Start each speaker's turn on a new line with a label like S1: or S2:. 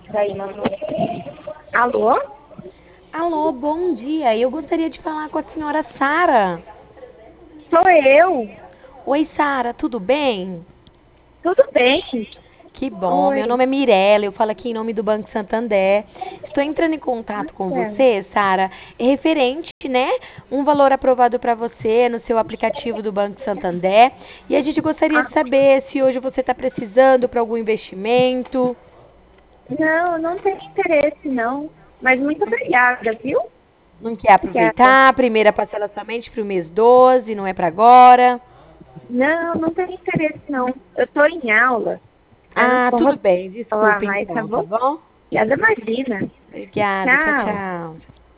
S1: Daí, Manu. Alô?
S2: Alô, bom dia. Eu gostaria de falar com a senhora Sara.
S1: Sou eu.
S2: Oi, Sara, tudo bem?
S1: Tudo bem?
S2: Que bom. Meu
S1: Oi.
S2: nome é Mirella, eu falo aqui em nome do Banco Santander. Estou entrando em contato com
S1: Marcelo.
S2: você, Sara, referente, né, um valor aprovado para você no seu aplicativo do Banco Santander. E a gente gostaria
S1: Ah,
S2: de saber se hoje você está precisando para algum investimento.
S1: não, não tenho interesse, não. Mas muito obrigada, viu?
S2: Não quer
S1: Obrigada.
S2: aproveitar? A primeira parcela somente para o mês 12, não é para agora.
S1: Não, não tenho interesse, não. Eu estou em aula. Eu não
S2: Ah,
S1: vou
S2: tudo bem.
S1: falar
S2: Desculpa
S1: mais, tá
S2: então, tá
S1: bom?
S2: bom?
S1: Obrigada, imagina.
S2: Obrigada. Tchau,
S1: Tchau.
S2: tchau.